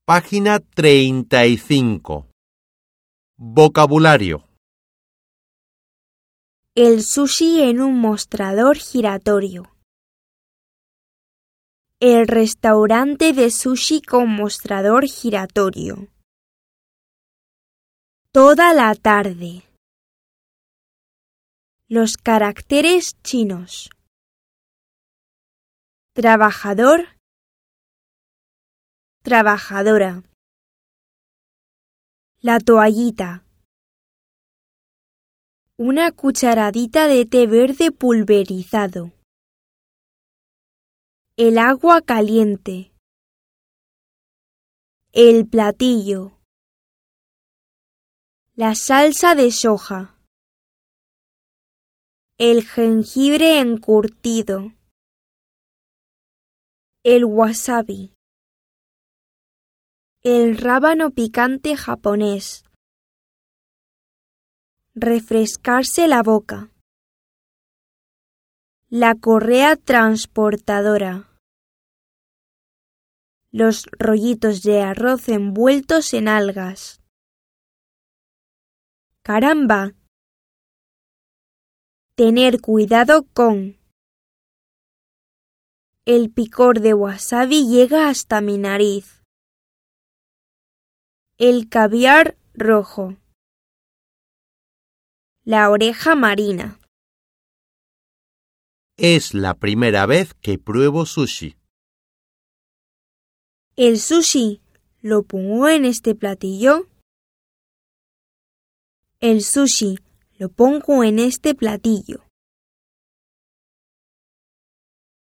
Página 35. Vocabulario. El sushi en un mostrador giratorio. El restaurante de sushi con mostrador giratorio. Toda la tarde. Los caracteres chinos. Trabajador, trabajadora. La toallita. Una cucharadita de té verde pulverizado. El agua caliente. El platillo. La salsa de soja. El jengibre encurtido. El wasabi. El rábano picante japonés. Refrescarse la boca. La correa transportadora. Los rollitos de arroz envueltos en algas. ¡Caramba! Tener cuidado con. El picor de wasabi llega hasta mi nariz. El caviar rojo. La oreja marina. Es la primera vez que pruebo sushi. ¿El sushi lo pongo en este platillo? El sushi lo pongo en este platillo.